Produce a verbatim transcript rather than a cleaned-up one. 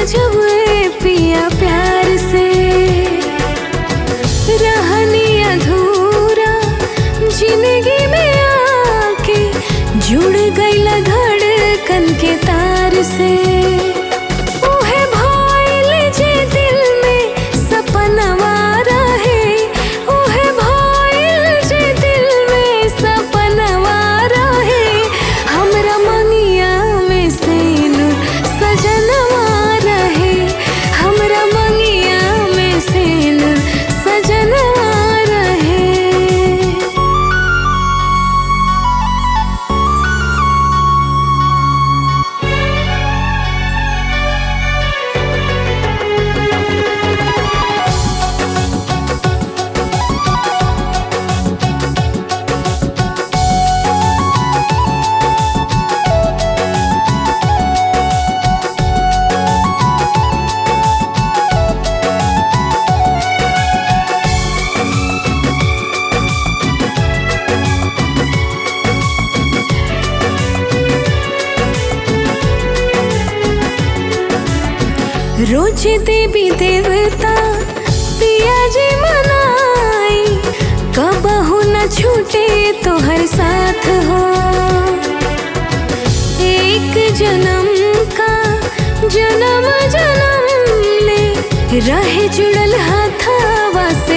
जब ए पिया प्यार से रहनी अधूरा जिंदगी में आके जुड़ गईला धड़कन के तार से। उहे भइल जे दिल में सपनवा रहे, उहे भइल जे दिल में सपनवा रहे। हमरा मंगिया में से नूर सजनवा रहे, हमरा मंगिया में से नूर सजनवा रहे। रोज देवी देवता पिया जी मनाई, कबहू न छूटे तो हर साथ हो। एक जन्म का जन्म जन्म ले रहे जुड़ल हाथवा से